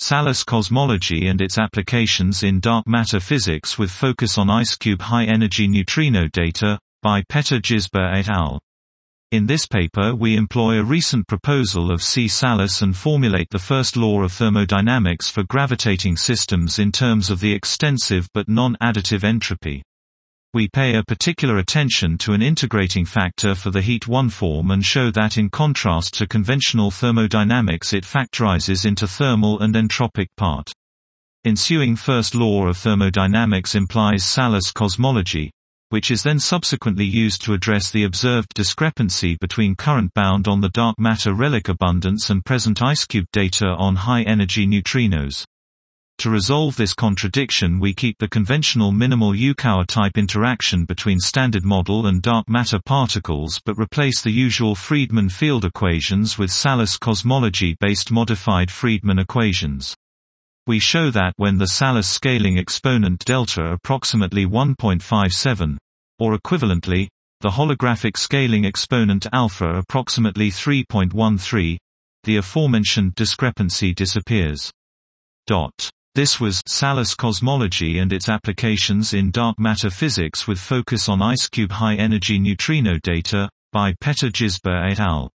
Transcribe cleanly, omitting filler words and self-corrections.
SALAS cosmology and its applications in dark matter physics with focus on IceCube high-energy neutrino data, by Petter Gisbert et al. In this paper we employ a recent proposal of C-SALAS and formulate the first law of thermodynamics for gravitating systems in terms of the extensive but non-additive entropy. We pay a particular attention to an integrating factor for the heat-1 form and show that in contrast to conventional thermodynamics it factorizes into thermal and entropic part. Ensuing first law of thermodynamics implies SALAS cosmology, which is then subsequently used to address the observed discrepancy between current bound on the dark matter relic abundance and present IceCube data on high-energy neutrinos. To resolve this contradiction we keep the conventional minimal Yukawa-type interaction between standard model and dark matter particles but replace the usual Friedmann field equations with SALAS cosmology-based modified Friedmann equations. We show that when the SALAS scaling exponent delta approximately 1.57, or equivalently, the holographic scaling exponent alpha approximately 3.13, the aforementioned discrepancy disappears. This was SALAS cosmology and its applications in dark matter physics with focus on IceCube high-energy neutrino data, by Petter Gisbert et al.